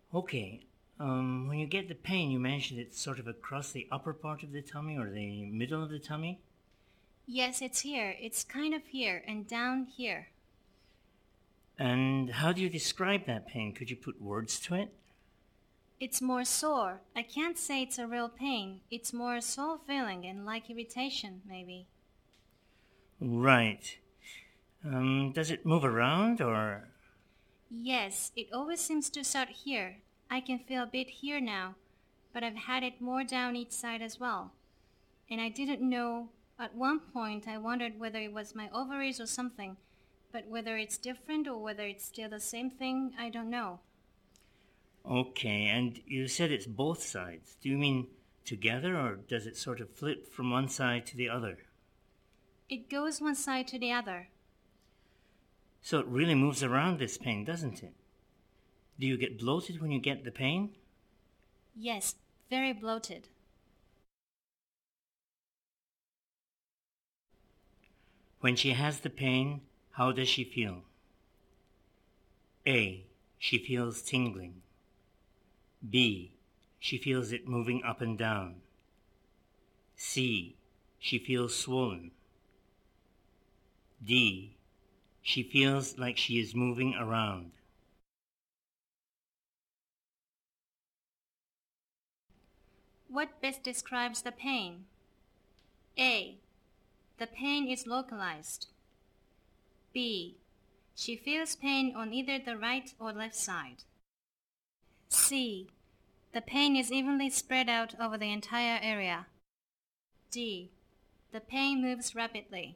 Okay. When you get the pain, you mentioned it's sort of across the upper part of the tummy or the middle of the tummy? Yes, it's here. It's kind of here and down here. And how do you describe that pain? Could you put words to it? It's more sore. I can't say it's a real pain. It's more a sore feeling and like irritation, maybe. Right. Does it move around or... Yes, it always seems to start here. I can feel a bit here now, but I've had it more down each side as well. And I didn't know, at one point I wondered whether it was my ovaries or something, but whether it's different or whether it's still the same thing, I don't know. Okay, and you said it's both sides. Do you mean together or does it sort of flip from one side to the other? It goes one side to the other. So it really moves around, this pain, doesn't it? Do you get bloated when you get the pain? Yes, very bloated. When she has the pain, how does she feel? A. She feels tingling. B. She feels it moving up and down. C. She feels swollen. D. She feels like she is moving around. What best describes the pain? A. The pain is localized. B. She feels pain on either the right or left side. C. The pain is evenly spread out over the entire area. D. The pain moves rapidly.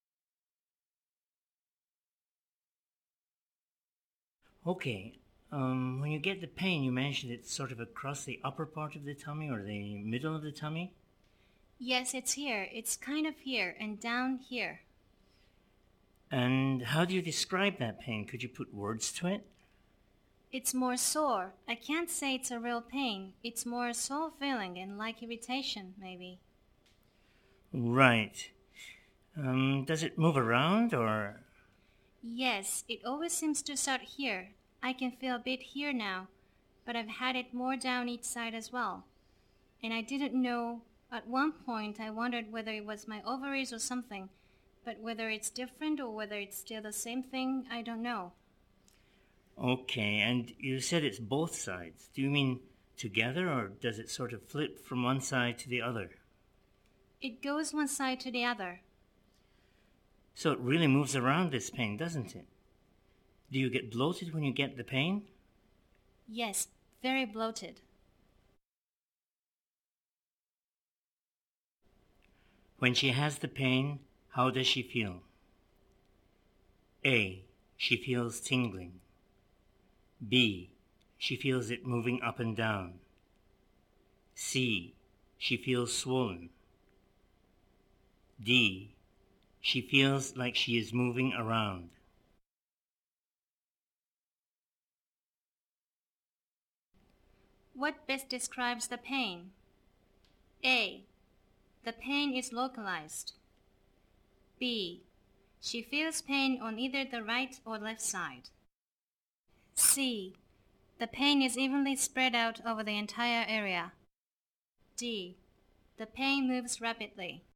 Okay, when you get the pain, you mentioned it's sort of across the upper part of the tummy or the middle of the tummy? Yes, it's here. It's kind of here and down here. And how do you describe that pain? Could you put words to it? It's more sore. I can't say it's a real pain. It's more a sore feeling and like irritation, maybe. Right. Does it move around or... Yes, it always seems to start here. I can feel a bit here now, but I've had it more down each side as well. And I didn't know, at one point I wondered whether it was my ovaries or something, but whether it's different or whether it's still the same thing, I don't know. Okay, and you said it's both sides. Do you mean together or does it sort of flip from one side to the other? It goes one side to the other. So it really moves around, this pain, doesn't it? Do you get bloated when you get the pain? Yes, very bloated. When she has the pain, how does she feel? A. She feels tingling. B. She feels it moving up and down. C. She feels swollen. D. She feels like she is moving around. What best describes the pain? A. The pain is localized. B. She feels pain on either the right or left side. C. The pain is evenly spread out over the entire area. D. The pain moves rapidly.